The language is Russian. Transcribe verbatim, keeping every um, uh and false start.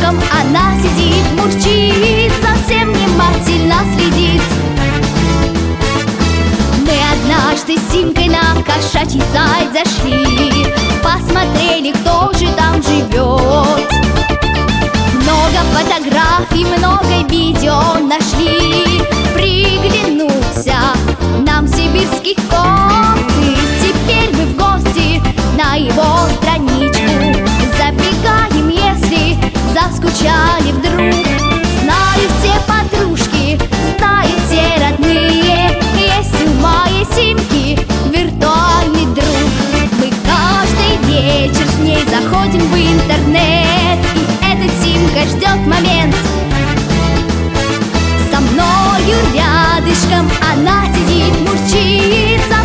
рядышком она сидит, мурчит, совсем внимательно следит. Мы однажды с Симкой на кошачий сайт зашли, посмотрели, кто же там живет. Много фотографий, много видео нашли, приглянулся нам сибирский кот. И теперь мы в гости на его страничку забегаем, если заскучали вдруг. Знают все подружки, знают все родные, есть у моей Симки виртуальный друг. Мы каждый вечер с ней заходим в интернет, и эта Симка ждет момент. Со мною рядышком она сидит, мурчит,